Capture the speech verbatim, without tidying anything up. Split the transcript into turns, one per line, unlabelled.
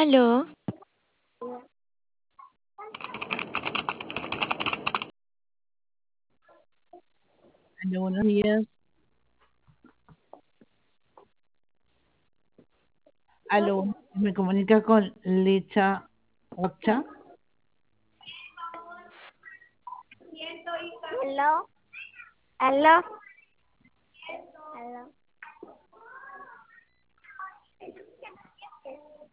Aló,
Aló, buenos días. Aló, me comunica con Licha Ocha.
Aló, aló, aló.